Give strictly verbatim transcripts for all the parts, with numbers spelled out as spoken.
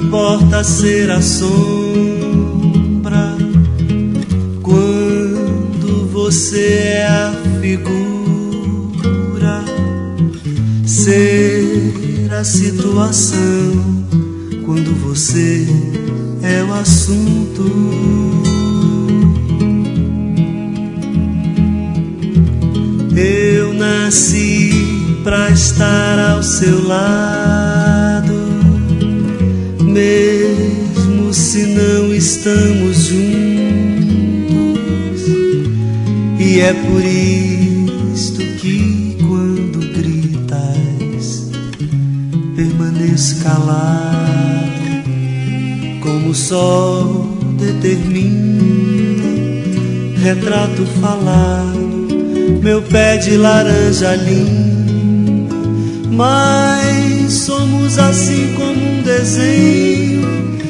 importa ser a sombra quando você é a figura, ser a situação quando você é o assunto. Eu nasci pra estar ao seu lado, mesmo se não estamos juntos. E é por isto que quando gritas permaneço calado, como o sol determina, retrato falado, meu pé de laranja linda. Mas somos assim como um desenho,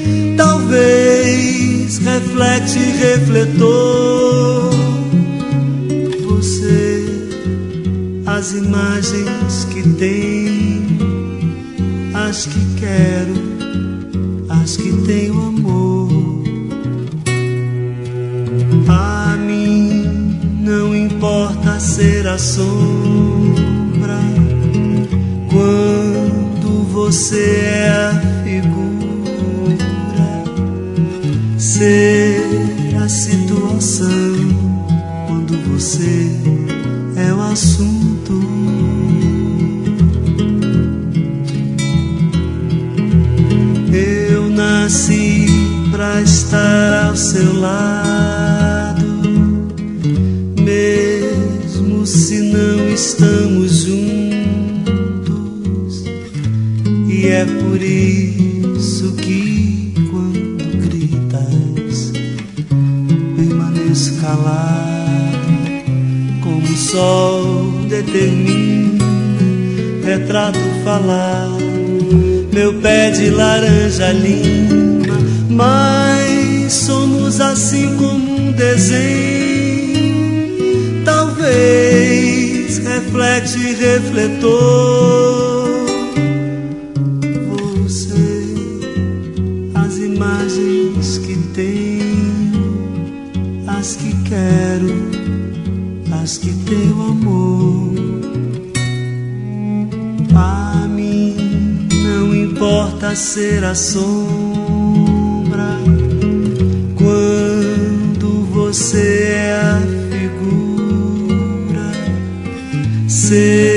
talvez reflete refletor. Você, as imagens que tenho, as que quero, as que tenho amor. A mim não importa ser a sombra quando você é a figura, ser a situação quando você é o assunto. Eu nasci pra estar ao seu lado, mesmo se não estamos juntos. E é por isso que quando gritas permaneço calado, como o sol determina, retrato falado, meu pé de laranja lima. Mas somos assim como um desenho, talvez reflete refletor. Você, as imagens que tenho, as que quero, as que tenho amor. A mim não importa ser a sombra quando você é a figura, ser